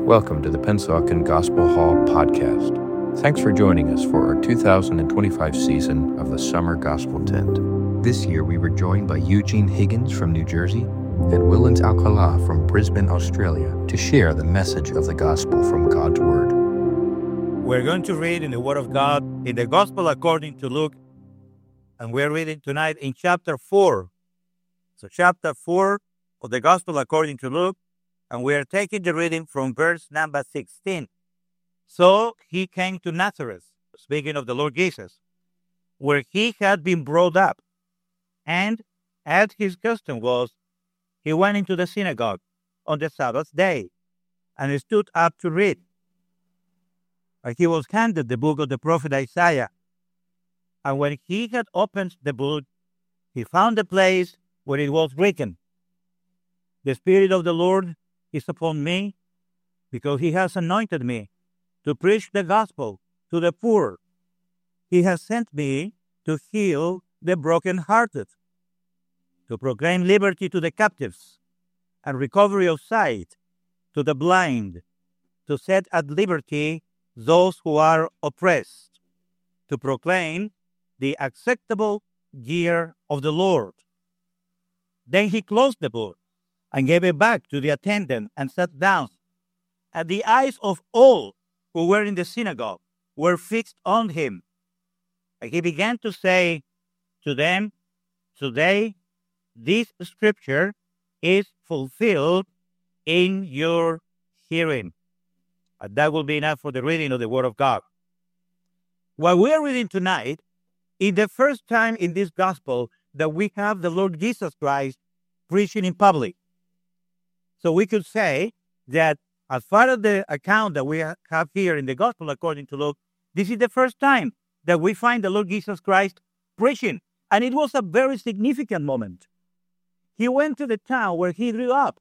Welcome to the Pennsauken Gospel Hall podcast. Thanks for joining us for our 2025 season of the Summer Gospel Tent. This year we were joined by Eugene Higgins from New Jersey and Willens Alcala from Brisbane, Australia, to share the message of the gospel from God's Word. We're going to read in the Word of God in the Gospel according to Luke, and we're reading tonight in chapter 4. So chapter 4 of the Gospel according to Luke, and we are taking the reading from verse number 16. So he came to Nazareth, speaking of the Lord Jesus, where he had been brought up, and as his custom was, he went into the synagogue on the Sabbath day, and he stood up to read. And he was handed the book of the prophet Isaiah. And when he had opened the book, he found the place where it was written, "The Spirit of the Lord is upon me, because he has anointed me to preach the gospel to the poor. He has sent me to heal the brokenhearted, to proclaim liberty to the captives, and recovery of sight to the blind, to set at liberty those who are oppressed, to proclaim the acceptable year of the Lord." Then he closed the book and gave it back to the attendant and sat down. And the eyes of all who were in the synagogue were fixed on him. And he began to say to them, "Today this scripture is fulfilled in your hearing." And that will be enough for the reading of the Word of God. What we are reading tonight is the first time in this gospel that we have the Lord Jesus Christ preaching in public. So we could say that as far as the account that we have here in the Gospel according to Luke, this is the first time that we find the Lord Jesus Christ preaching. And it was a very significant moment. He went to the town where he grew up.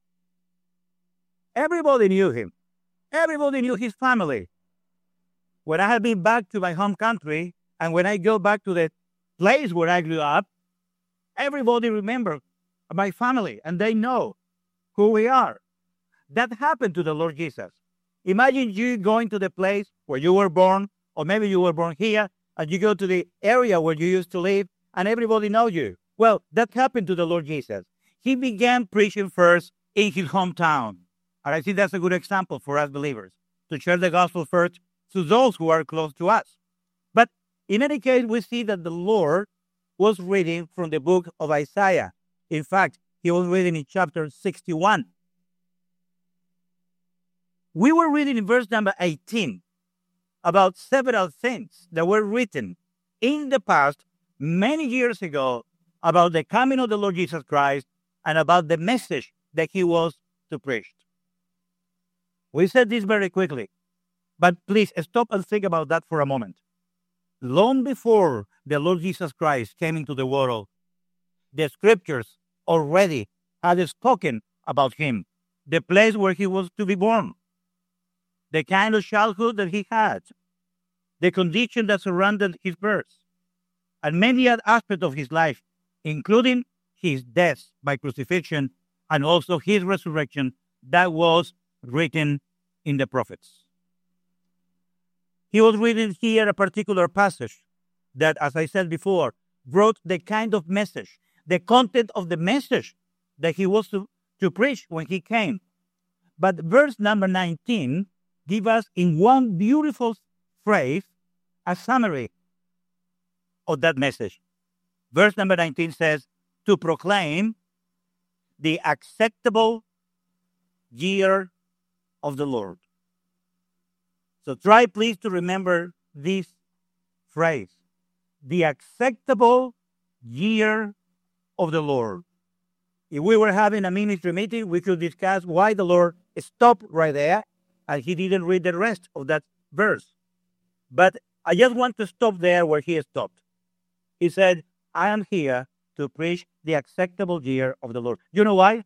Everybody knew him. Everybody knew his family. When I have been back to my home country, and when I go back to the place where I grew up, everybody remembers my family, and they know who we are. That happened to the Lord Jesus. Imagine you going to the place where you were born, or maybe you were born here, and you go to the area where you used to live, and everybody knows you. Well, that happened to the Lord Jesus. He began preaching first in his hometown. And I think that's a good example for us believers, to share the gospel first to those who are close to us. But in any case, we see that the Lord was reading from the book of Isaiah. In fact, he was reading in chapter 61. We were reading in verse number 18 about several things that were written in the past, many years ago, about the coming of the Lord Jesus Christ and about the message that he was to preach. We said this very quickly, but please stop and think about that for a moment. Long before the Lord Jesus Christ came into the world, the scriptures already had spoken about him, the place where he was to be born, the kind of childhood that he had, the condition that surrounded his birth, and many other aspects of his life, including his death by crucifixion and also his resurrection that was written in the prophets. He was reading here a particular passage that, as I said before, brought the kind of message, the content of the message that he was to preach when he came. But verse number 19 gives us in one beautiful phrase a summary of that message. Verse number 19 says, "To proclaim the acceptable year of the Lord." So try please to remember this phrase, the acceptable year of the Lord. If we were having a ministry meeting, we could discuss why the Lord stopped right there and he didn't read the rest of that verse. But I just want to stop there where he stopped. He said, "I am here to preach the acceptable year of the Lord." You know why?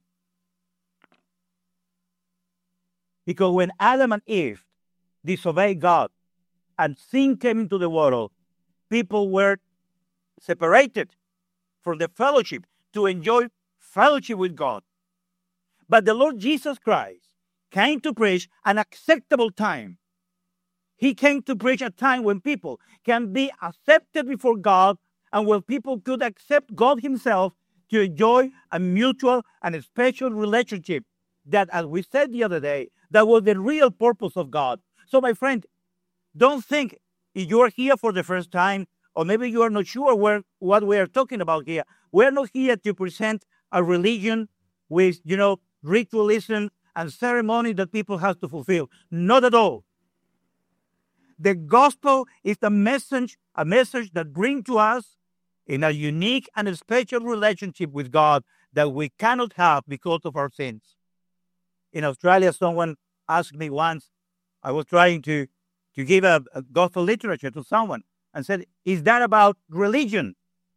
Because when Adam and Eve disobeyed God and sin came into the world, people were separated from the fellowship to enjoy fellowship with God. But the Lord Jesus Christ came to preach an acceptable time. He came to preach a time when people can be accepted before God and when people could accept God himself to enjoy a mutual and a special relationship that, as we said the other day, that was the real purpose of God. So, my friend, don't think if you are here for the first time, or maybe you are not sure what we are talking about here. We're not here to present a religion with, ritualism and ceremony that people have to fulfill. Not at all. The gospel is a message that brings to us in a unique and a special relationship with God that we cannot have because of our sins. In Australia, someone asked me once, I was trying to give a gospel literature to someone and said, is that about religion?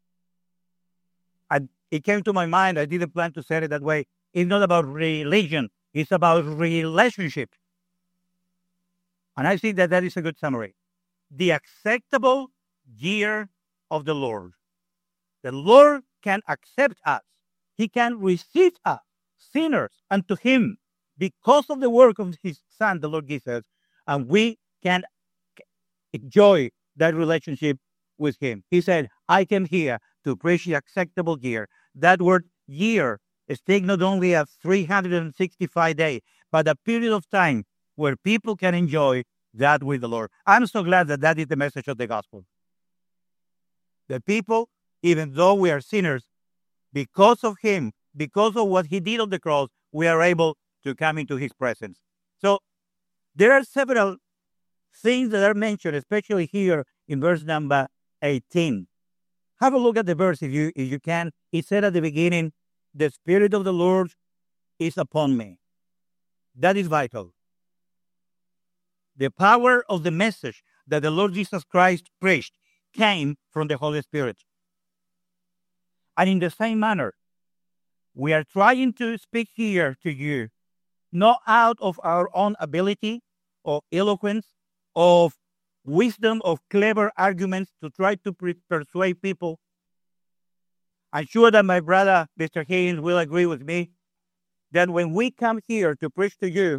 And it came to my mind, I didn't plan to say it that way. It's not about religion, it's about relationship. And I think that is a good summary. The acceptable year of the Lord. The Lord can accept us. He can receive us, sinners, unto him because of the work of his Son, the Lord Jesus, and we can enjoy that relationship with him. He said, I came here to preach the acceptable year. That word year is taken not only a 365 days, but a period of time where people can enjoy that with the Lord. I'm so glad that is the message of the gospel. The people, even though we are sinners, because of him, because of what he did on the cross, we are able to come into his presence. So there are several things that are mentioned, especially here in verse number 18. Have a look at the verse if you can. It said at the beginning, the Spirit of the Lord is upon me. That is vital. The power of the message that the Lord Jesus Christ preached came from the Holy Spirit. And in the same manner, we are trying to speak here to you, not out of our own ability or eloquence, of wisdom, of clever arguments to try to persuade people. I'm sure that my brother, Mr. Higgins, will agree with me that when we come here to preach to you,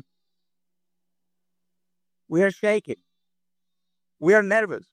we are shaking. We are nervous.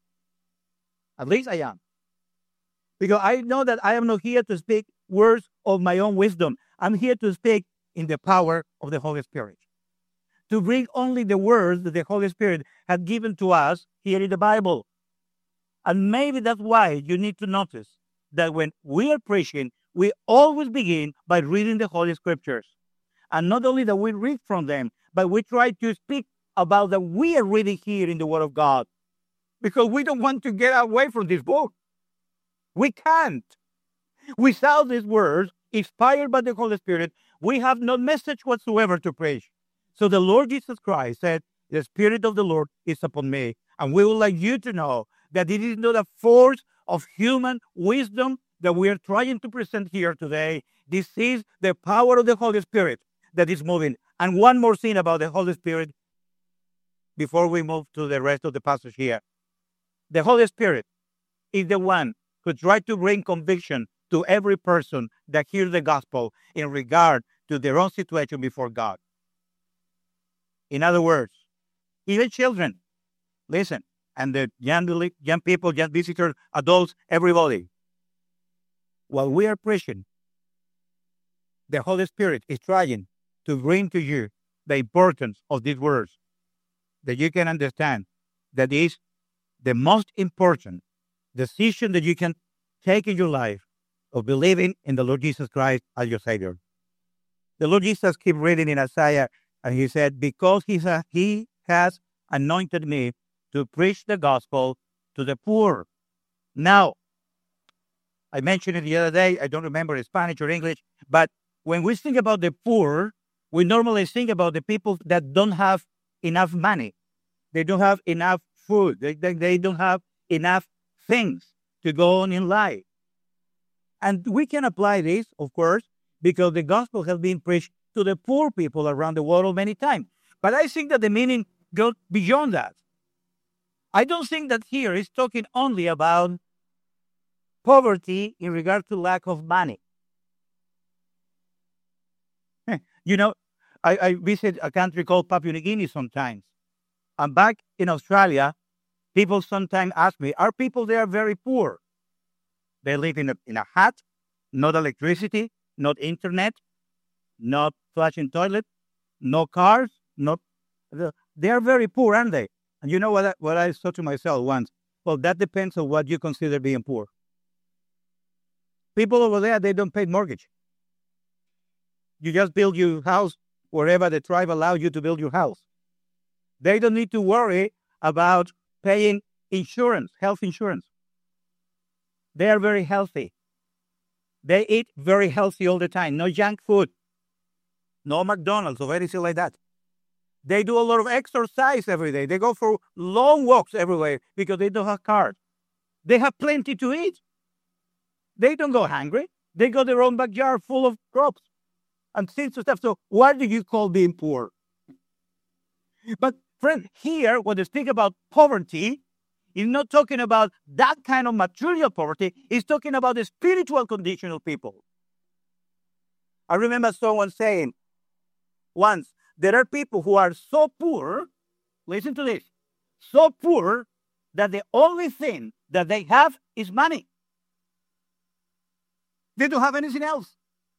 At least I am. Because I know that I am not here to speak words of my own wisdom. I'm here to speak in the power of the Holy Spirit. To bring only the words that the Holy Spirit had given to us here in the Bible. And maybe that's why you need to notice that when we are preaching, we always begin by reading the Holy Scriptures. And not only that we read from them, but we try to speak about that we are reading here in the Word of God. Because we don't want to get away from this book. We can't. Without these words, inspired by the Holy Spirit, we have no message whatsoever to preach. So the Lord Jesus Christ said, the Spirit of the Lord is upon me. And we would like you to know that it is not a force of human wisdom that we are trying to present here today. This is the power of the Holy Spirit that is moving. And one more thing about the Holy Spirit before we move to the rest of the passage here. The Holy Spirit is the one who tries to bring conviction to every person that hears the gospel in regard to their own situation before God. In other words, even children, listen, and the young people, young visitors, adults, everybody. While we are preaching, the Holy Spirit is trying to bring to you the importance of these words, that you can understand that is the most important decision that you can take in your life of believing in the Lord Jesus Christ as your Savior. The Lord Jesus keeps reading in Isaiah, and he said, because he has anointed me to preach the gospel to the poor. Now, I mentioned it the other day, I don't remember in Spanish or English, but when we think about the poor, we normally think about the people that don't have enough money. They don't have enough food. They don't have enough things to go on in life. And we can apply this, of course, because the gospel has been preached to the poor people around the world many times. But I think that the meaning goes beyond that. I don't think that here is talking only about poverty in regard to lack of money. You know, I visit a country called Papua New Guinea sometimes. And back in Australia, people sometimes ask me, are people there very poor? They live in a hut, not electricity, not internet, not flushing toilet, no cars, not. They are very poor, aren't they? And you know what I thought to myself once? Well, that depends on what you consider being poor. People over there, they don't pay mortgage. You just build your house wherever the tribe allows you to build your house. They don't need to worry about paying insurance, health insurance. They are very healthy. They eat very healthy all the time. No junk food. No McDonald's or anything like that. They do a lot of exercise every day. They go for long walks everywhere because they don't have cars. They have plenty to eat. They don't go hungry. They got their own backyard full of crops and things and stuff. So what do you call being poor? But friend, here, when they speak about poverty, he's not talking about that kind of material poverty. He's talking about the spiritual condition of people. I remember someone saying once, there are people who are so poor, listen to this, so poor that the only thing that they have is money. They don't have anything else.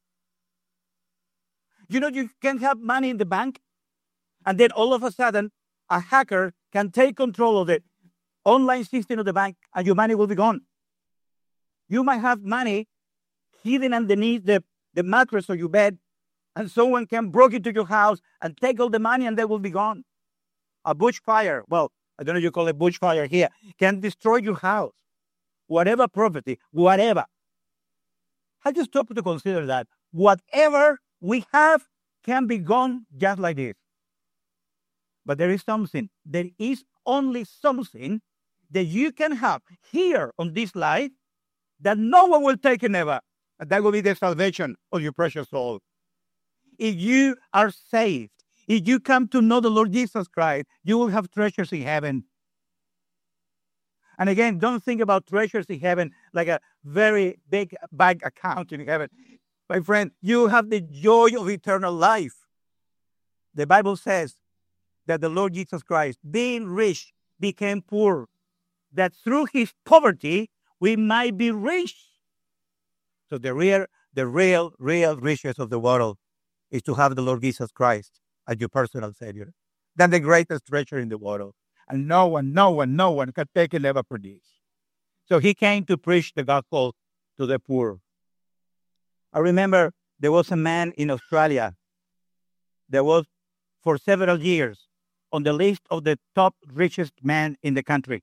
You know, you can have money in the bank, and then all of a sudden, a hacker can take control of the online system of the bank, and your money will be gone. You might have money hidden underneath the mattress of your bed, and someone can break into your house and take all the money, and they will be gone. A bushfire, well, I don't know if you call it bushfire here, can destroy your house, whatever property, whatever. I just stop to consider that whatever we have can be gone just like this. But there is something. There is only something that you can have here on this life that no one will take it ever. And that will be the salvation of your precious soul. If you are saved, if you come to know the Lord Jesus Christ, you will have treasures in heaven. And again, don't think about treasures in heaven like a very big bank account in heaven. My friend, you have the joy of eternal life. The Bible says that the Lord Jesus Christ, being rich, became poor, that through his poverty, we might be rich. So the real riches of the world is to have the Lord Jesus Christ as your personal Savior. That's the greatest treasure in the world. And no one can take and ever produce. So he came to preach the gospel to the poor. I remember there was a man in Australia that was for several years on the list of the top richest man in the country.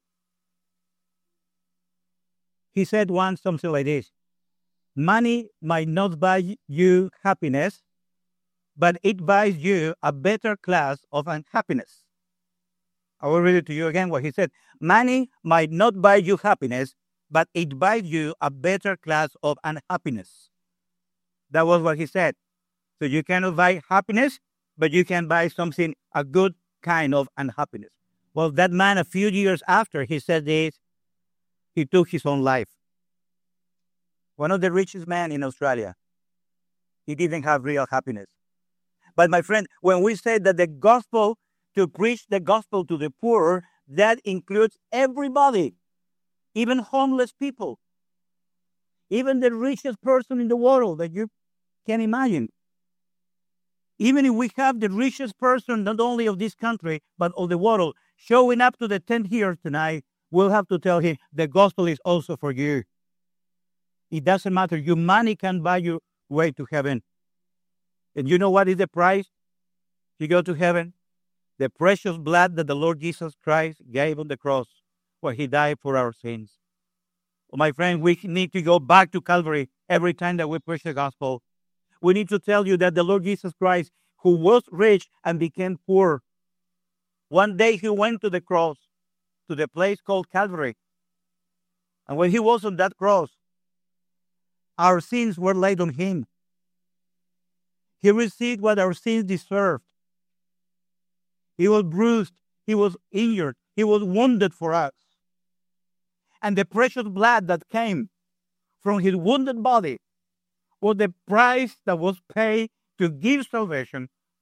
He said once something like this: money might not buy you happiness, but it buys you a better class of unhappiness. I will read it to you again what he said. Money might not buy you happiness, but it buys you a better class of unhappiness. That was what he said. So you cannot buy happiness, but you can buy something, a good kind of unhappiness. Well, that man, a few years after he said this, he took his own life. One of the richest men in Australia. He didn't have real happiness. But my friend, when we say that the gospel, to preach the gospel to the poor, that includes everybody, even homeless people, even the richest person in the world that you can imagine. Even if we have the richest person, not only of this country, but of the world, showing up to the tent here tonight, we'll have to tell him the gospel is also for you. It doesn't matter. Your money can buy your way to heaven. And you know what is the price to go to heaven? The precious blood that the Lord Jesus Christ gave on the cross where he died for our sins. Well, my friend, we need to go back to Calvary every time that we preach the gospel. We need to tell you that the Lord Jesus Christ, who was rich and became poor, one day he went to the cross, to the place called Calvary. And when he was on that cross, our sins were laid on him. He received what our sins deserved. He was bruised. He was injured. He was wounded for us. And the precious blood that came from his wounded body was the price that was paid to give salvation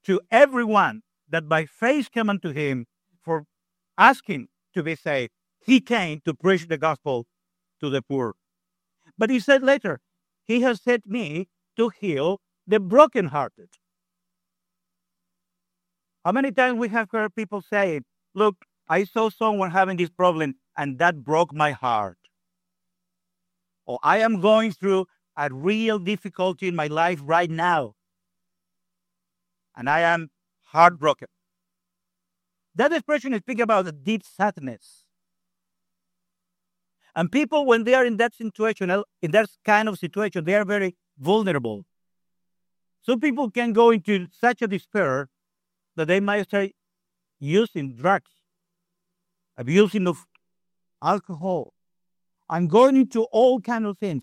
to everyone that by faith came unto him for asking to be saved. He came to preach the gospel to the poor. But he said later, he has sent me to heal the brokenhearted. How many times we have heard people say, look, I saw someone having this problem and that broke my heart. Or I am going through a real difficulty in my life right now. And I am heartbroken. That expression is speaking about a deep sadness. And people, when they are in that situation, in that kind of situation, they are very vulnerable. Some people can go into such a despair that they might start using drugs, abusing of alcohol, and going into all kinds of things.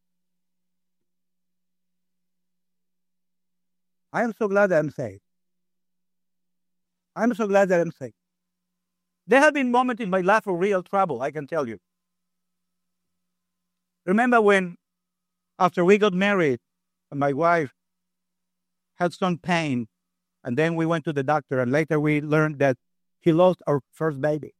I am so glad that I'm saved. I'm so glad that I'm saved. There have been moments in my life of real trouble, I can tell you. Remember when, after we got married, my wife had some pain, and then we went to the doctor, and later we learned that he lost our first baby.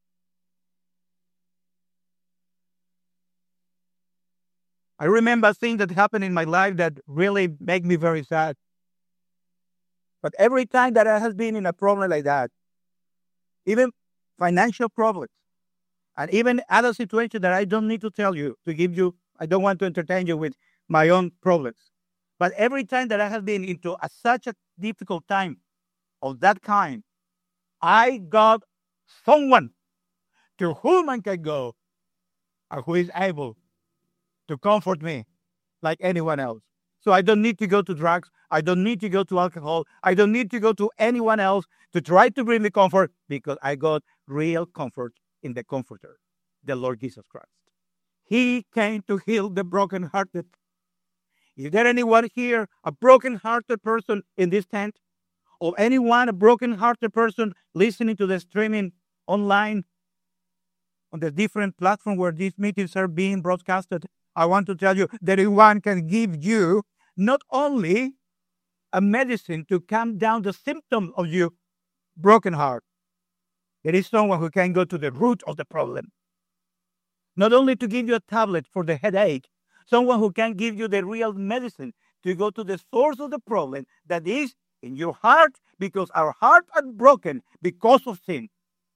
I remember things that happened in my life that really make me very sad. But every time that I have been in a problem like that, even financial problems, and even other situations that I don't need to tell you, to give you, I don't want to entertain you with my own problems. But every time that I have been into such a difficult time of that kind, I got someone to whom I can go and who is able to comfort me like anyone else. So I don't need to go to drugs. I don't need to go to alcohol. I don't need to go to anyone else to try to bring me comfort, because I got real comfort in the Comforter, the Lord Jesus Christ. He came to heal the brokenhearted. Is there anyone here, a brokenhearted person in this tent? Or anyone, a brokenhearted person listening to the streaming online on the different platforms where these meetings are being broadcasted? I want to tell you that one can give you not only a medicine to calm down the symptom of your broken heart. There is someone who can go to the root of the problem. Not only to give you a tablet for the headache, someone who can give you the real medicine to go to the source of the problem that is in your heart, because our hearts are broken because of sin.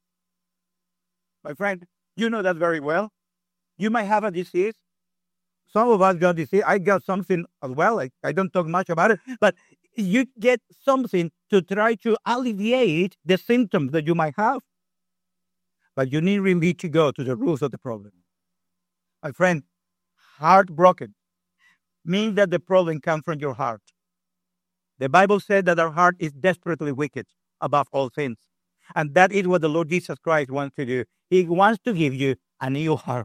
My friend, you know that very well. You might have a disease. Some of us got disease. I got something as well. I don't talk much about it, but you get something to try to alleviate the symptoms that you might have. But you need really to go to the root of the problem. My friend, heartbroken means that the problem comes from your heart. The Bible said that our heart is desperately wicked above all things. And that is what the Lord Jesus Christ wants to do. He wants to give you a new heart.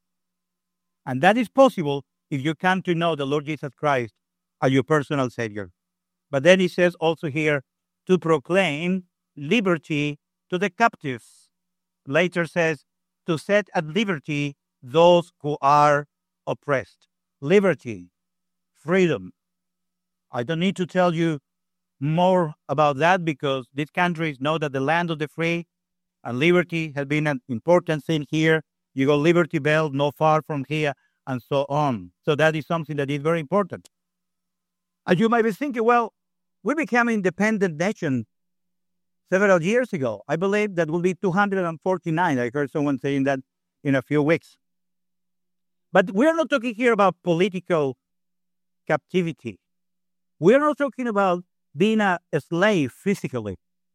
And that is possible if you come to know the Lord Jesus Christ as your personal Savior. But then he says also here to proclaim liberty to the captives. Later says to set at liberty those who are oppressed. Liberty, freedom. I don't need to tell you more about that, because these countries know that the land of the free and liberty has been an important thing here. You go Liberty Bell, not far from here, and so on. So that is something that is very important. And you might be thinking, well, we became an independent nation several years ago. I believe that will be 249. I heard someone saying that in a few weeks. But we're not talking here about political captivity. We're not talking about being a slave physically.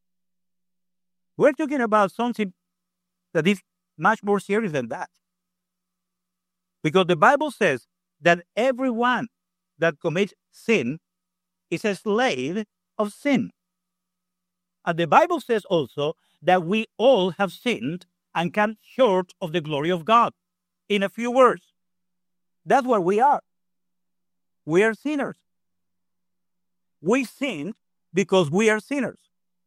We're talking about something that is much more serious than that. Because the Bible says that everyone that commits sin is a slave of sin. And the Bible says also that we all have sinned and come short of the glory of God. In a few words, that's what we are. We are sinners. We sin because we are sinners.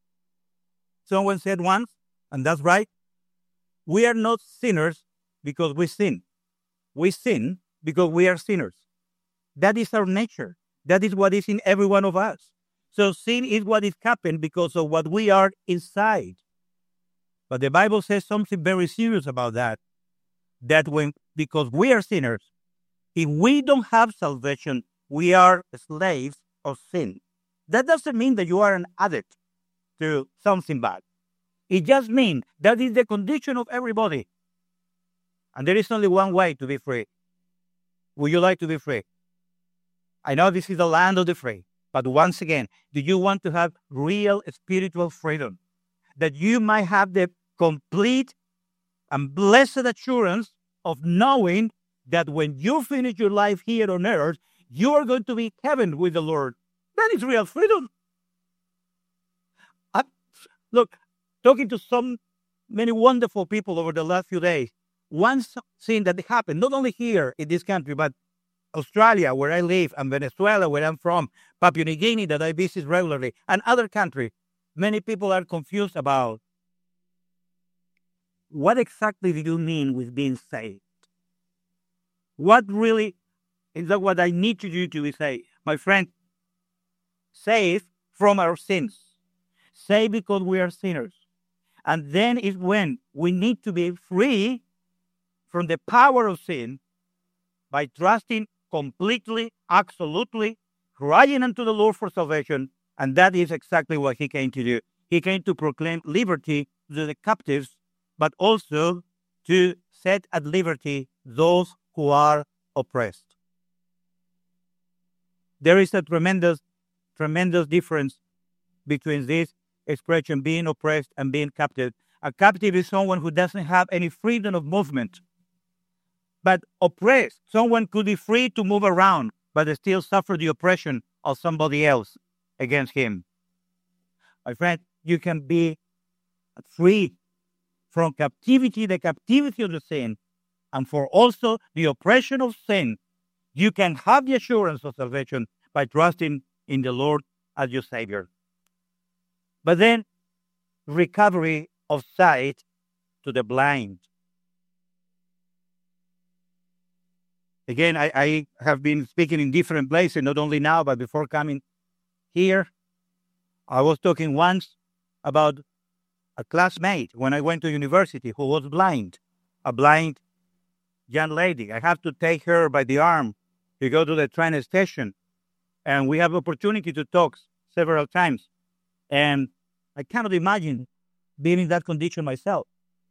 Someone said once, and that's right, we are not sinners because we sin. We sin because we are sinners. That is our nature. That is what is in every one of us. So sin is what is happened because of what we are inside. But the Bible says something very serious about that. Because we are sinners, if we don't have salvation, we are slaves of sin. That doesn't mean that you are an addict to something bad. It just means that is the condition of everybody. And there is only one way to be free. Would you like to be free? I know this is the land of the free. But once again, do you want to have real spiritual freedom? That you might have the complete and blessed assurance of knowing that when you finish your life here on earth, you are going to be in heaven with the Lord. That is real freedom. Look, talking to many wonderful people over the last few days, one thing that happened, not only here in this country, but Australia, where I live, and Venezuela, where I'm from, Papua New Guinea, that I visit regularly, and other countries, many people are confused about what exactly do you mean with being saved? What really is that what I need to do to be saved? My friend, saved from our sins. Saved because we are sinners. And then is when we need to be free from the power of sin by trusting completely, absolutely, crying unto the Lord for salvation. And that is exactly what he came to do. He came to proclaim liberty to the captives, but also to set at liberty those who are oppressed. There is a tremendous difference between this expression, being oppressed and being captive. A captive is someone who doesn't have any freedom of movement. But oppressed, someone could be free to move around, but they still suffer the oppression of somebody else against him. My friend, you can be free from captivity, the captivity of the sin, and for also the oppression of sin. You can have the assurance of salvation by trusting in the Lord as your Savior. But then, recovery of sight to the blind. Again, I have been speaking in different places, not only now, but before coming here. I was talking once about a classmate when I went to university who was blind, a blind young lady. I have to take her by the arm to go to the train station, and we have opportunity to talk several times. And I cannot imagine being in that condition myself.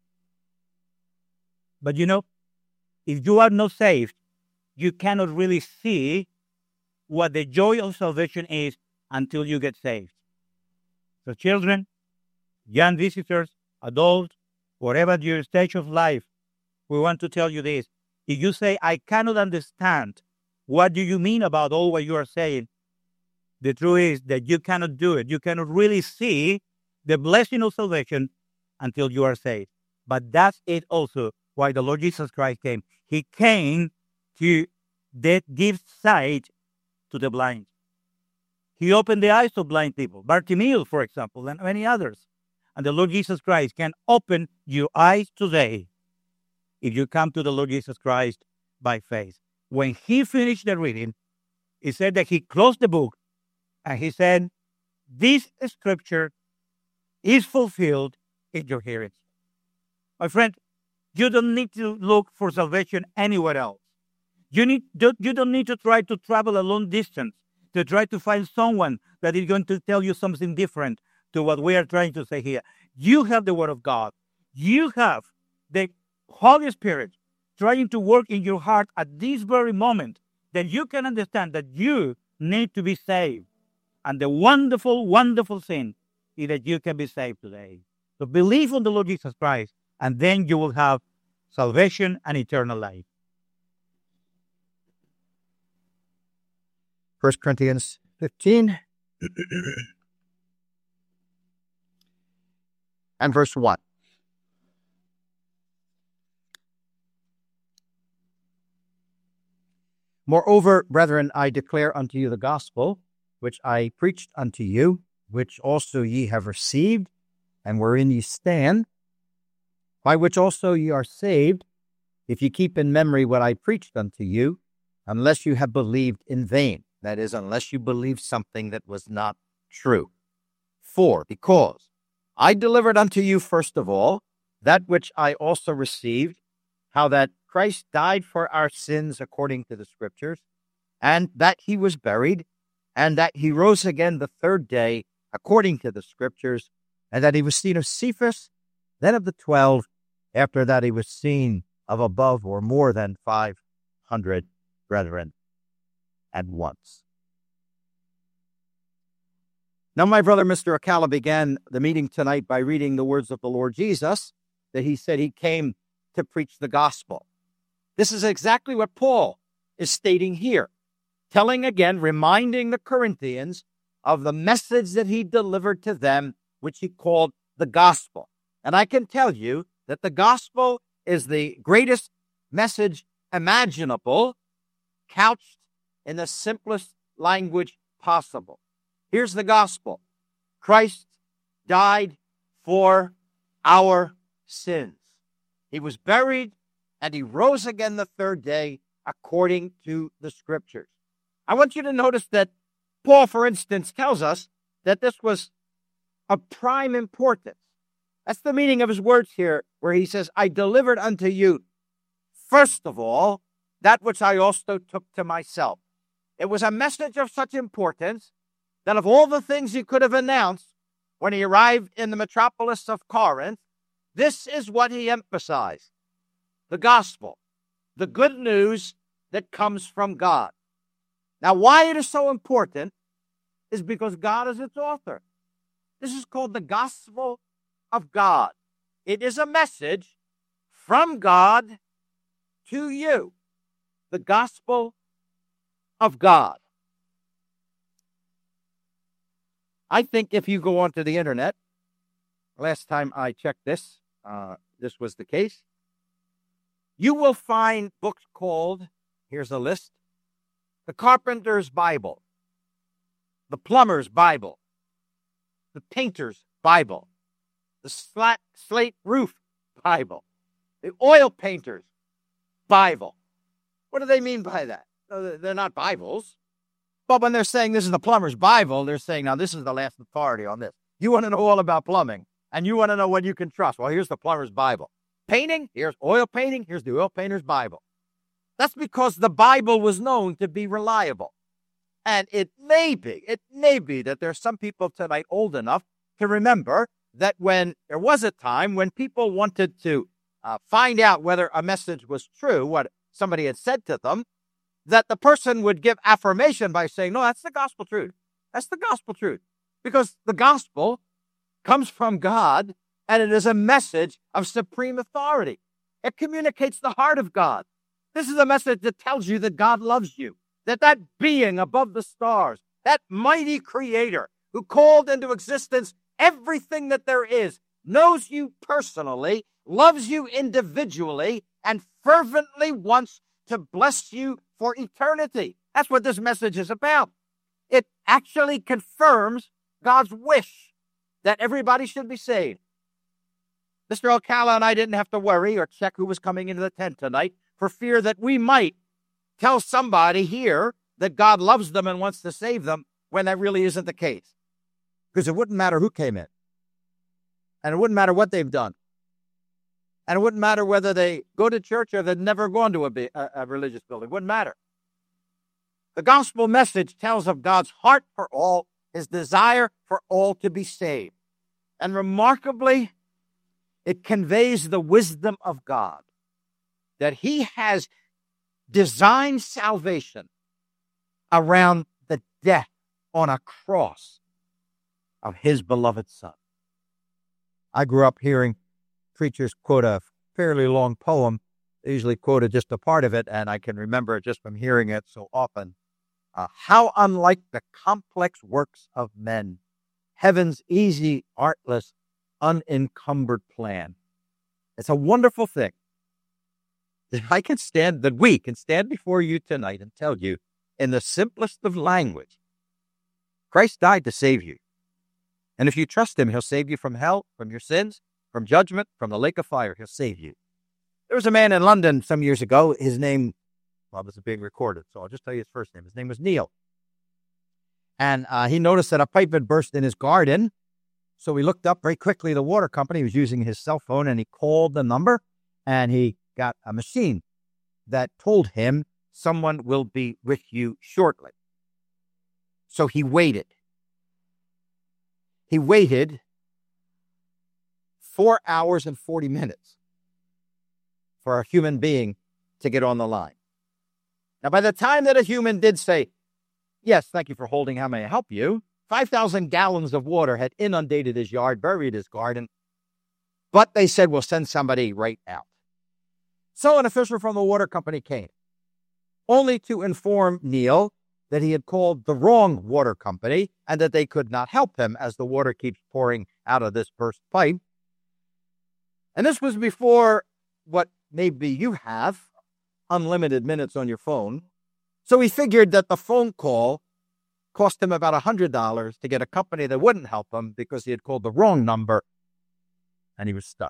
But if you are not saved, you cannot really see what the joy of salvation is until you get saved. So children, young visitors, adults, whatever your stage of life, we want to tell you this. If you say, I cannot understand, what do you mean about all what you are saying? The truth is that you cannot do it. You cannot really see the blessing of salvation until you are saved. But that's it also why the Lord Jesus Christ came. He came to give sight to the blind. He opened the eyes of blind people, Bartimaeus, for example, and many others. And the Lord Jesus Christ can open your eyes today if you come to the Lord Jesus Christ by faith. When he finished the reading, he said that he closed the book and he said, this scripture is fulfilled in your hearing. My friend, you don't need to look for salvation anywhere else. You don't need to try to travel a long distance to try to find someone that is going to tell you something different to what we are trying to say here. You have the Word of God. You have the Holy Spirit trying to work in your heart at this very moment, that you can understand that you need to be saved. And the wonderful, wonderful thing is that you can be saved today. So believe on the Lord Jesus Christ, and then you will have salvation and eternal life. 1 Corinthians 15 and verse 1. Moreover, brethren, I declare unto you the gospel, which I preached unto you, which also ye have received, and wherein ye stand, by which also ye are saved, if ye keep in memory what I preached unto you, unless you have believed in vain. That is, unless you believe something that was not true. 4, because I delivered unto you first of all that which I also received, how that Christ died for our sins according to the Scriptures, and that he was buried, and that he rose again the third day according to the Scriptures, and that he was seen of Cephas, then of the 12. After that he was seen of above or more than 500 brethren at once. Now, my brother, Mr. Acala, began the meeting tonight by reading the words of the Lord Jesus, that he said he came to preach the gospel. This is exactly what Paul is stating here, telling again, reminding the Corinthians of the message that he delivered to them, which he called the gospel. And I can tell you that the gospel is the greatest message imaginable, couched in the simplest language possible. Here's the gospel. Christ died for our sins. He was buried, and he rose again the third day according to the Scriptures. I want you to notice that Paul, for instance, tells us that this was of prime importance. That's the meaning of his words here, where he says, I delivered unto you, first of all, that which I also took to myself. It was a message of such importance that of all the things he could have announced when he arrived in the metropolis of Corinth, this is what he emphasized: the gospel, the good news that comes from God. Now, why it is so important is because God is its author. This is called the gospel of God. It is a message from God to you. The gospel of God. I think if you go onto the internet, last time I checked this, this was the case, you will find books called, here's a list, the Carpenter's Bible, the Plumber's Bible, the Painter's Bible, the Slate Roof Bible, the Oil Painter's Bible. What do they mean by that? They're not Bibles. But when they're saying this is the plumber's Bible, they're saying, now this is the last authority on this. You want to know all about plumbing, and you want to know what you can trust. Well, here's the plumber's Bible. Painting, here's oil painting, here's the oil painter's Bible. That's because the Bible was known to be reliable. And it may be that there are some people tonight old enough to remember that when there was a time when people wanted to find out whether a message was true, what somebody had said to them, that the person would give affirmation by saying, no, that's the gospel truth. That's the gospel truth. Because the gospel comes from God, and it is a message of supreme authority. It communicates the heart of God. This is a message that tells you that God loves you, that being above the stars, that mighty creator who called into existence everything that there is, knows you personally, loves you individually, and fervently wants to bless you for eternity. That's what this message is about. It actually confirms God's wish that everybody should be saved. Mr. Alcala and I didn't have to worry or check who was coming into the tent tonight for fear that we might tell somebody here that God loves them and wants to save them when that really isn't the case. Because it wouldn't matter who came in. And it wouldn't matter what they've done. And it wouldn't matter whether they go to church or they've never gone to a religious building. It wouldn't matter. The gospel message tells of God's heart for all, his desire for all to be saved. And remarkably, it conveys the wisdom of God, that he has designed salvation around the death on a cross of his beloved Son. I grew up hearing preachers quote a fairly long poem. They usually quoted just a part of it, and I can remember it just from hearing it so often. How unlike the complex works of men, heaven's easy, artless, unencumbered plan. It's a wonderful thing that we can stand before you tonight and tell you in the simplest of language, Christ died to save you. And if you trust him, he'll save you from hell, from your sins, from judgment, from the lake of fire. He'll save you. There was a man in London some years ago. His name, this is being recorded, so I'll just tell you his first name. His name was Neil. And he noticed that a pipe had burst in his garden. So he looked up very quickly the water company. He was using his cell phone, and he called the number, and he got a machine that told him someone will be with you shortly. So he waited. He waited 4 hours and 40 minutes for a human being to get on the line. Now, by the time that a human did say, "Yes, thank you for holding, how may I help you?" 5,000 gallons of water had inundated his yard, buried his garden. But they said, "We'll send somebody right out." So an official from the water company came, only to inform Neil that he had called the wrong water company and that they could not help him as the water keeps pouring out of this burst pipe. And this was before what maybe you have, unlimited minutes on your phone. So he figured that the phone call cost him about $100 to get a company that wouldn't help him because he had called the wrong number, and he was stuck.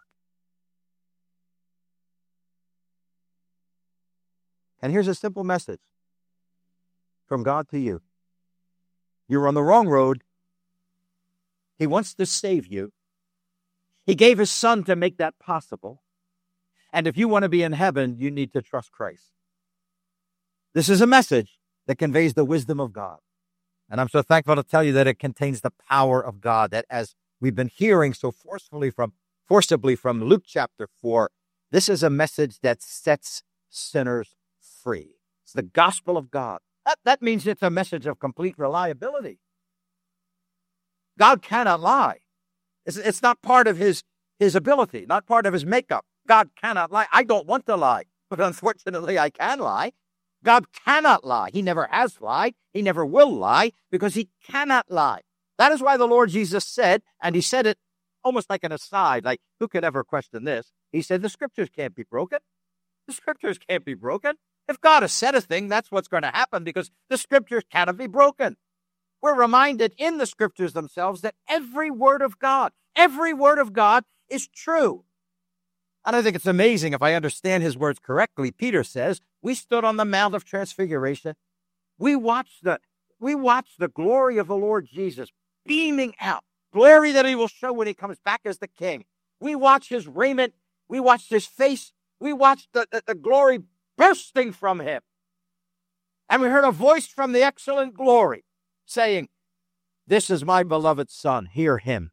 And here's a simple message from God to you. You're on the wrong road. He wants to save you. He gave his son to make that possible. And if you want to be in heaven, you need to trust Christ. This is a message that conveys the wisdom of God. And I'm so thankful to tell you that it contains the power of God, that as we've been hearing so forcibly from Luke chapter 4, this is a message that sets sinners free. It's the gospel of God. That means it's a message of complete reliability. God cannot lie. It's not part of his ability, not part of his makeup. God cannot lie. I don't want to lie, but unfortunately I can lie. God cannot lie. He never has lied. He never will lie because he cannot lie. That is why the Lord Jesus said, and he said it almost like an aside, like who could ever question this? He said, the scriptures can't be broken. The scriptures can't be broken. If God has said a thing, that's what's going to happen because the scriptures cannot be broken. We're reminded in the scriptures themselves that every word of God is true. And I think it's amazing if I understand his words correctly. Peter says, we stood on the Mount of Transfiguration. We watched the glory of the Lord Jesus beaming out, glory that he will show when he comes back as the king. We watched his raiment. We watched his face. We watched the glory bursting from him. And we heard a voice from the excellent glory saying, this is my beloved son, hear him.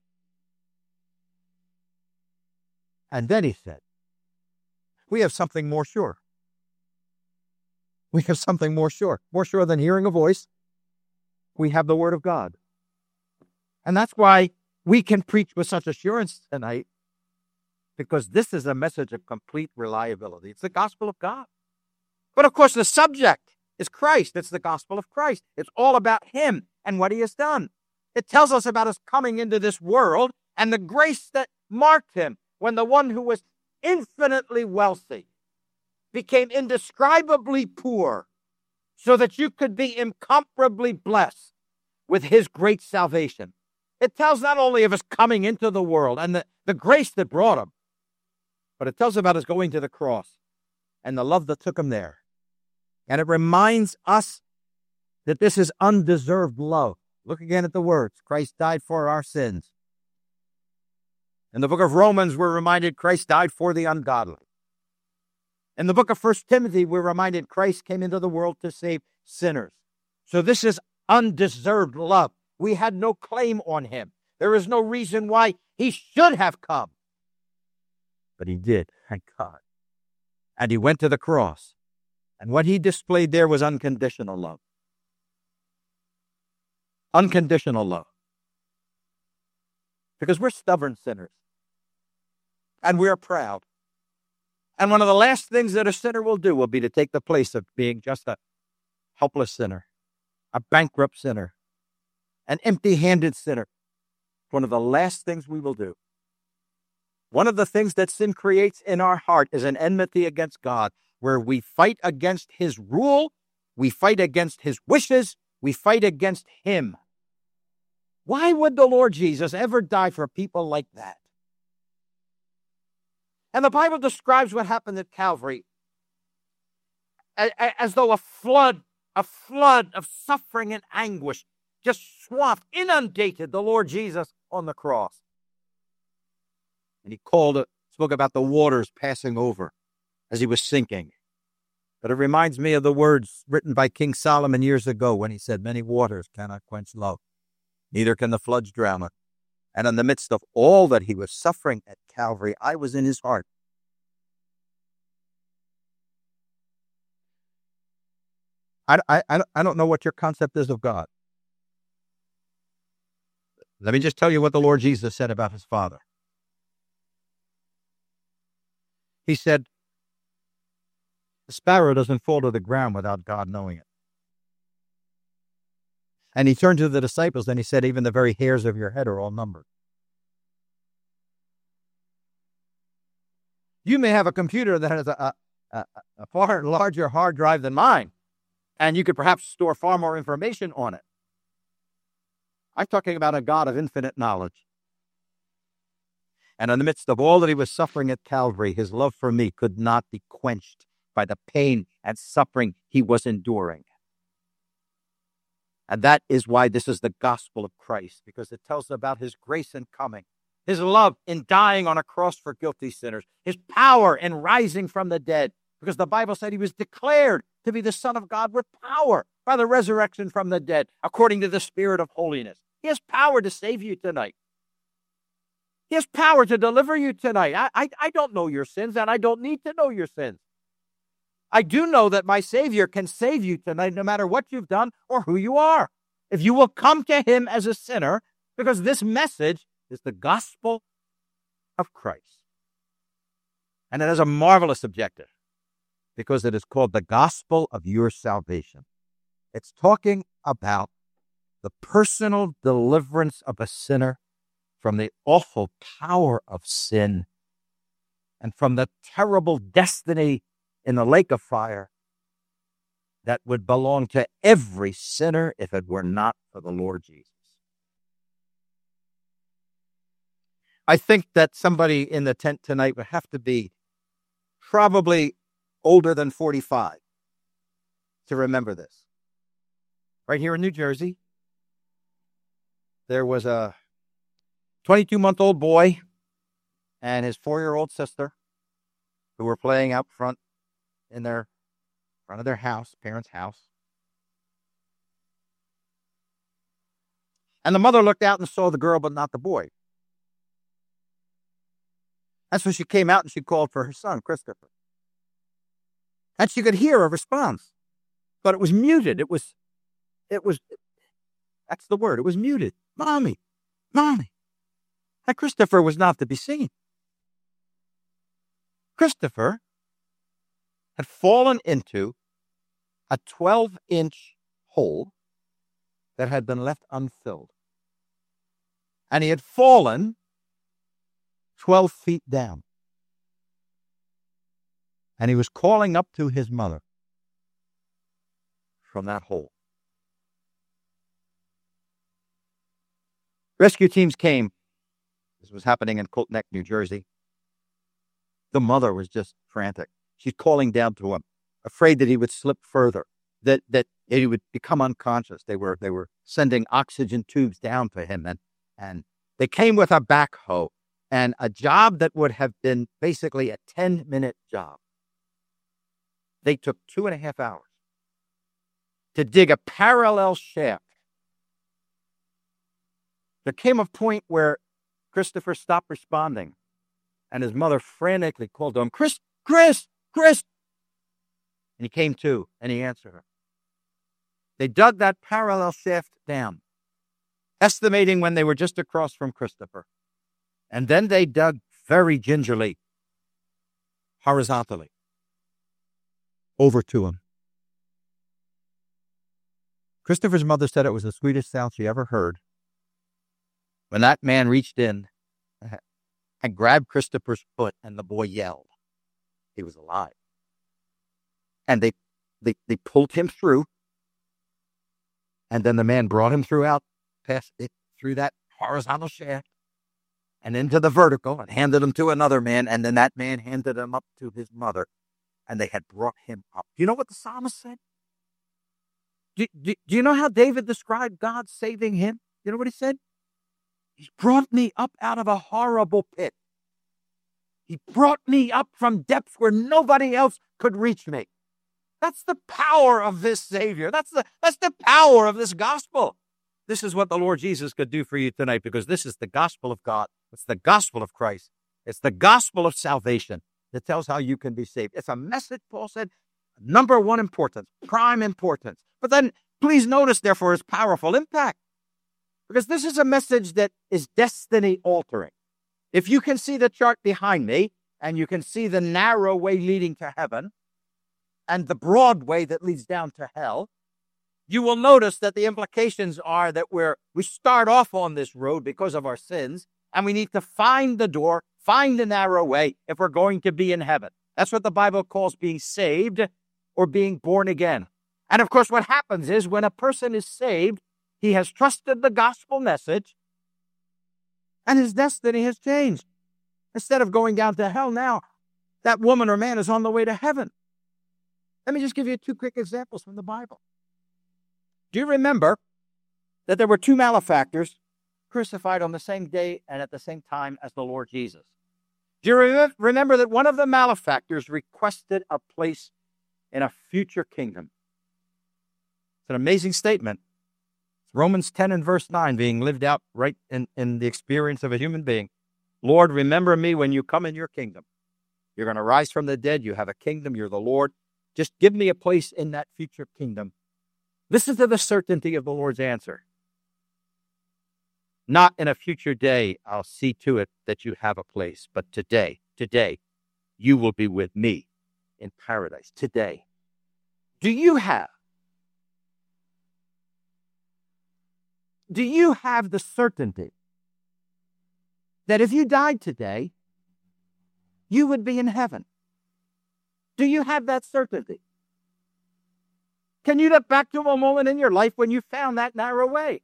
And then he said, we have something more sure. We have something more sure than hearing a voice. We have the word of God. And that's why we can preach with such assurance tonight, because this is a message of complete reliability. It's the gospel of God. But of course, the subject is Christ. It's the gospel of Christ. It's all about him and what he has done. It tells us about his coming into this world and the grace that marked him when the one who was infinitely wealthy became indescribably poor so that you could be incomparably blessed with his great salvation. It tells not only of his coming into the world and the grace that brought him, but it tells about his going to the cross and the love that took him there. And it reminds us that this is undeserved love. Look again at the words. Christ died for our sins. In the book of Romans, we're reminded Christ died for the ungodly. In the book of 1 Timothy, we're reminded Christ came into the world to save sinners. So this is undeserved love. We had no claim on him. There is no reason why he should have come. But he did, thank God. And he went to the cross. And what he displayed there was unconditional love. Unconditional love. Because we're stubborn sinners. And we're proud. And one of the last things that a sinner will do will be to take the place of being just a helpless sinner, a bankrupt sinner, an empty-handed sinner. One of the last things we will do. One of the things that sin creates in our heart is an enmity against God, where we fight against his rule, we fight against his wishes, we fight against him. Why would the Lord Jesus ever die for people like that? And the Bible describes what happened at Calvary as though a flood of suffering and anguish just swamped, inundated the Lord Jesus on the cross. And he spoke about the waters passing over as he was sinking. But it reminds me of the words written by King Solomon years ago when he said, "Many waters cannot quench love, neither can the floods drown it." And in the midst of all that he was suffering at Calvary, I was in his heart. I don't know what your concept is of God. Let me just tell you what the Lord Jesus said about his Father. He said, "The sparrow doesn't fall to the ground without God knowing it." And he turned to the disciples and he said, "Even the very hairs of your head are all numbered." You may have a computer that has a far larger hard drive than mine, and you could perhaps store far more information on it. I'm talking about a God of infinite knowledge. And in the midst of all that he was suffering at Calvary, his love for me could not be quenched by the pain and suffering he was enduring. And that is why this is the gospel of Christ, because it tells about his grace in coming, his love in dying on a cross for guilty sinners, his power in rising from the dead, because the Bible said he was declared to be the Son of God with power by the resurrection from the dead, according to the Spirit of holiness. He has power to save you tonight. He has power to deliver you tonight. I don't know your sins, and I don't need to know your sins. I do know that my Savior can save you tonight, no matter what you've done or who you are. If you will come to him as a sinner, because this message is the gospel of Christ. And it has a marvelous objective, because it is called the gospel of your salvation. It's talking about the personal deliverance of a sinner from the awful power of sin and from the terrible destiny in the lake of fire that would belong to every sinner if it were not for the Lord Jesus. I think that somebody in the tent tonight would have to be probably older than 45 to remember this. Right here in New Jersey, there was a 22-month-old boy and his 4-year-old sister who were playing out front in their front of their house, parents' house. And the mother looked out and saw the girl, but not the boy. And so she came out and she called for her son, Christopher. And she could hear a response, but it was muted. It was, that's the word. It was muted. Mommy, mommy. And Christopher was not to be seen. Christopher had fallen into a 12-inch hole that had been left unfilled. And he had fallen 12 feet down. And he was calling up to his mother from that hole. Rescue teams came. This was happening in Colt Neck, New Jersey. The mother was just frantic. She's calling down to him, afraid that he would slip further, that he would become unconscious. They were sending oxygen tubes down to him, and they came with a backhoe and a job that would have been basically a 10-minute job. They took 2.5 hours to dig a parallel shaft. There came a point where Christopher stopped responding, and his mother frantically called to him, Chris! And he came to, and he answered her. They dug that parallel shaft down, estimating when they were just across from Christopher. And then they dug very gingerly, horizontally, over to him. Christopher's mother said it was the sweetest sound she ever heard when that man reached in and grabbed Christopher's foot, and the boy yelled. He was alive. And they pulled him through, and then the man brought him through that horizontal shaft and into the vertical and handed him to another man, and then that man handed him up to his mother, and they had brought him up. Do you know what the psalmist said? Do you know how David described God saving him? You know what he said? He brought me up out of a horrible pit. He brought me up from depths where nobody else could reach me. That's the power of this Savior. That's the power of this gospel. This is what the Lord Jesus could do for you tonight, because this is the gospel of God. It's the gospel of Christ. It's the gospel of salvation that tells how you can be saved. It's a message, Paul said, number one importance, prime importance. But then please notice, therefore, its powerful impact, because this is a message that is destiny altering. If you can see the chart behind me, and you can see the narrow way leading to heaven and the broad way that leads down to hell, you will notice that the implications are that we start off on this road because of our sins, and we need to find the door, find the narrow way if we're going to be in heaven. That's what the Bible calls being saved or being born again. And of course, what happens is when a person is saved, he has trusted the gospel message, and his destiny has changed. Instead of going down to hell now, that woman or man is on the way to heaven. Let me just give you two quick examples from the Bible. Do you remember that there were two malefactors crucified on the same day and at the same time as the Lord Jesus? Do you remember that one of the malefactors requested a place in a future kingdom? It's an amazing statement. It's Romans 10 and verse 9 being lived out right in the experience of a human being. Lord, remember me when you come in your kingdom. You're going to rise from the dead. You have a kingdom. You're the Lord. Just give me a place in that future kingdom. Listen to the certainty of the Lord's answer. Not in a future day, I'll see to it that you have a place, but today, you will be with me in paradise. Today. Do you have the certainty that if you died today, you would be in heaven? Do you have that certainty? Can you look back to a moment in your life when you found that narrow way?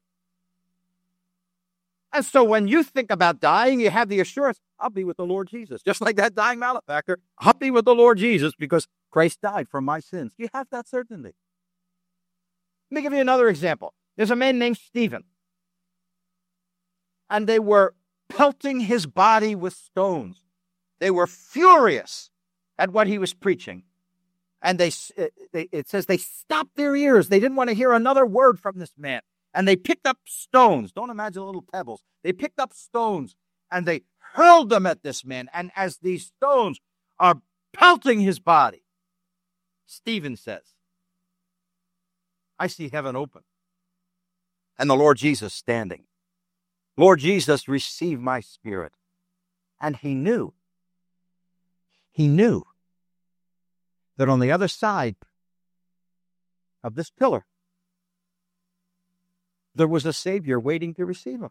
And so when you think about dying, you have the assurance, I'll be with the Lord Jesus. Just like that dying malefactor, I'll be with the Lord Jesus because Christ died for my sins. You have that certainty. Let me give you another example. There's a man named Stephen, and they were pelting his body with stones. They were furious at what he was preaching. And it says they stopped their ears. They didn't want to hear another word from this man. And they picked up stones. Don't imagine little pebbles. They picked up stones and they hurled them at this man. And as these stones are pelting his body, Stephen says, I see heaven open and the Lord Jesus standing. Lord Jesus, receive my spirit. And he knew that on the other side of this pillar, there was a Savior waiting to receive him.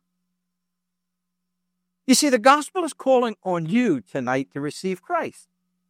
You see, the gospel is calling on you tonight to receive Christ.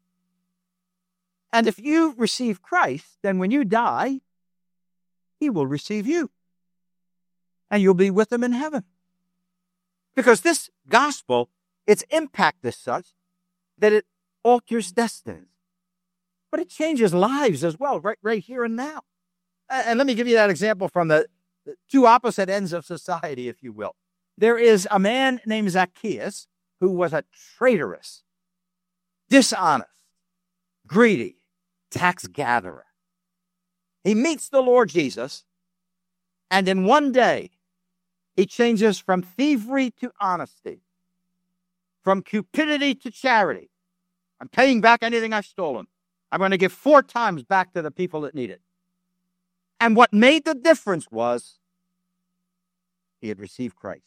And if you receive Christ, then when you die, he will receive you. And you'll be with him in heaven. Because this gospel, its impact is such that it alters destinies. But it changes lives as well, right here and now. And let me give you that example from the two opposite ends of society, if you will. There is a man named Zacchaeus who was a traitorous, dishonest, greedy tax gatherer. He meets the Lord Jesus, and in one day, he changes from thievery to honesty, from cupidity to charity. I'm paying back anything I've stolen. I'm going to give 4 times back to the people that need it. And what made the difference was he had received Christ.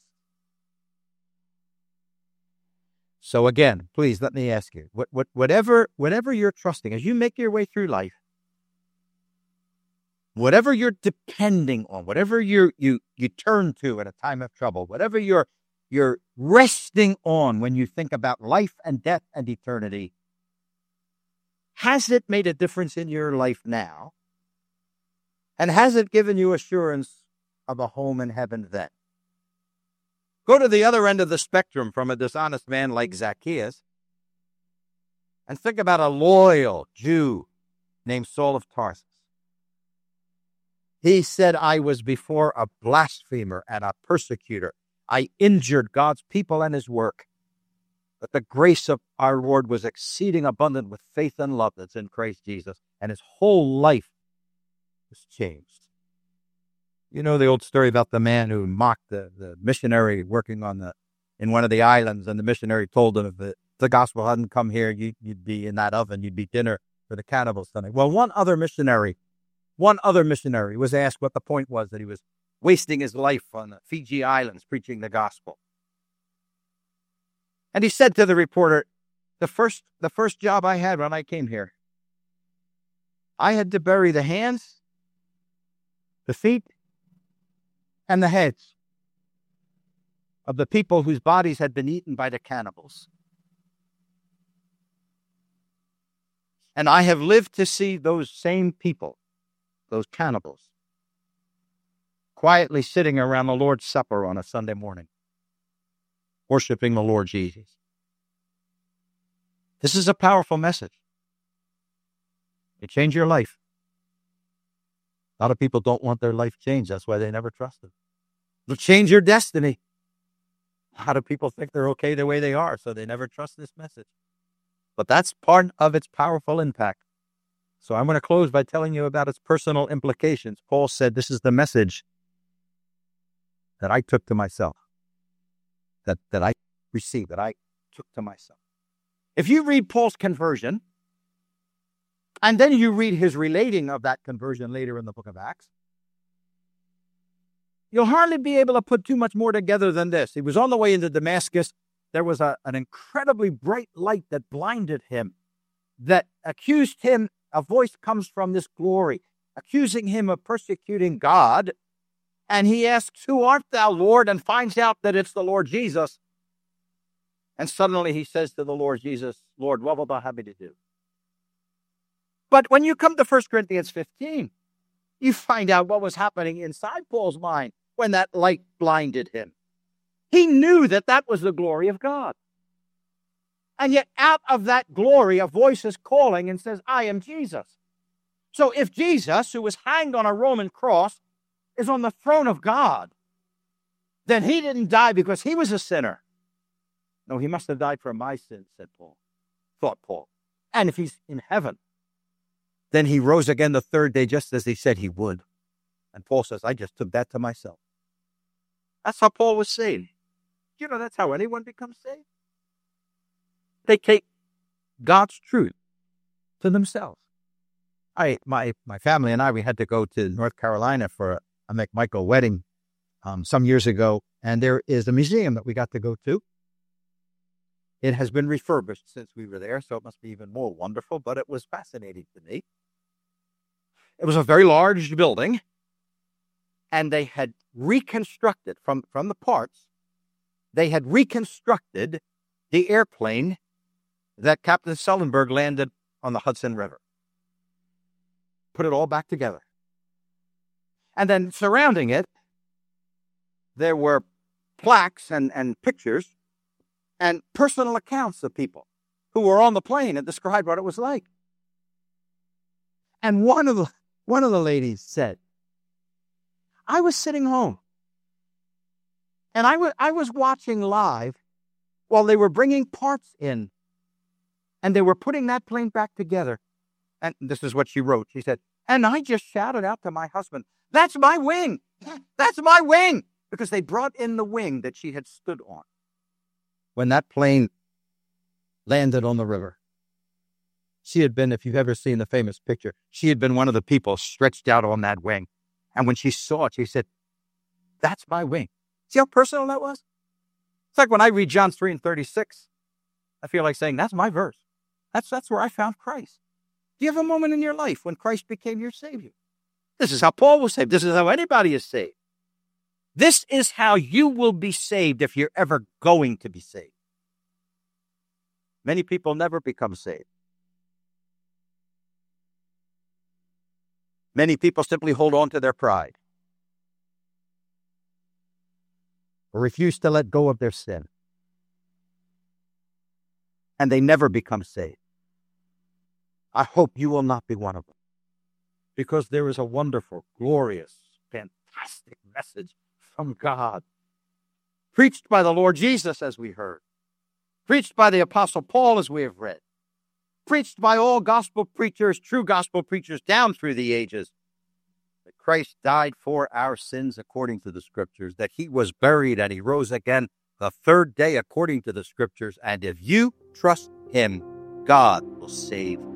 So again, please let me ask you, whatever you're trusting, as you make your way through life, whatever you're depending on, whatever you turn to in a time of trouble, whatever you're resting on when you think about life and death and eternity, has it made a difference in your life now? And has it given you assurance of a home in heaven then? Go to the other end of the spectrum from a dishonest man like Zacchaeus and think about a loyal Jew named Saul of Tarsus. He said, I was before a blasphemer and a persecutor. I injured God's people and his work. But the grace of our Lord was exceeding abundant with faith and love that's in Christ Jesus. And his whole life was changed. You know the old story about the man who mocked the missionary working in one of the islands, and the missionary told him if the gospel hadn't come here, you'd be in that oven, you'd be dinner for the cannibals tonight. Well, one other missionary was asked what the point was, that he was wasting his life on the Fiji Islands preaching the gospel. And he said to the reporter, the first job I had when I came here, I had to bury the hands, the feet, and the heads of the people whose bodies had been eaten by the cannibals. And I have lived to see those same people, those cannibals, quietly sitting around the Lord's Supper on a Sunday morning, worshiping the Lord Jesus. This is a powerful message. It changed your life. A lot of people don't want their life changed. That's why they never trust Him. It'll change your destiny. A lot of people think they're okay the way they are, so they never trust this message. But that's part of its powerful impact. So I'm going to close by telling you about its personal implications. Paul said, this is the message that I took to myself, that I received, that I took to myself. If you read Paul's conversion, and then you read his relating of that conversion later in the book of Acts, you'll hardly be able to put too much more together than this. He was on the way into Damascus. There was an incredibly bright light that blinded him, that accused him. A voice comes from this glory, accusing him of persecuting God. And he asks, who art thou, Lord? And finds out that it's the Lord Jesus. And suddenly he says to the Lord Jesus, Lord, what wilt thou have me to do? But when you come to 1 Corinthians 15, you find out what was happening inside Paul's mind when that light blinded him. He knew that that was the glory of God. And yet out of that glory, a voice is calling and says, I am Jesus. So if Jesus, who was hanged on a Roman cross, is on the throne of God, then he didn't die because he was a sinner. No, he must have died for my sins, thought Paul. And if he's in heaven, then he rose again the third day, just as he said he would. And Paul says, I just took that to myself. That's how Paul was saved. You know, that's how anyone becomes saved. They take God's truth to themselves. My family and I, we had to go to North Carolina for a McMichael wedding some years ago, and there is a museum that we got to go to. It has been refurbished since we were there, so it must be even more wonderful, but it was fascinating to me. It was a very large building, and they had reconstructed from the parts, they had reconstructed the airplane that Captain Sullenberg landed on the Hudson River. Put it all back together. And then surrounding it, there were plaques and pictures and personal accounts of people who were on the plane and described what it was like. And one of the ladies said, I was sitting home, and I was watching live while they were bringing parts in, and they were putting that plane back together. And this is what she wrote. She said, and I just shouted out to my husband, that's my wing! That's my wing! Because they brought in the wing that she had stood on when that plane landed on the river. She had been, if you've ever seen the famous picture, she had been one of the people stretched out on that wing. And when she saw it, she said, that's my wing. See how personal that was? It's like when I read John 3:36, I feel like saying, that's my verse. That's where I found Christ. Do you have a moment in your life when Christ became your Savior? This is how Paul was saved. This is how anybody is saved. This is how you will be saved if you're ever going to be saved. Many people never become saved. Many people simply hold on to their pride or refuse to let go of their sin. And they never become saved. I hope you will not be one of them. because there is a wonderful, glorious, fantastic message from God, preached by the Lord Jesus, as we heard, preached by the Apostle Paul, as we have read, preached by all gospel preachers, true gospel preachers down through the ages, that Christ died for our sins according to the Scriptures, that he was buried and he rose again the third day according to the Scriptures, and if you trust him, God will save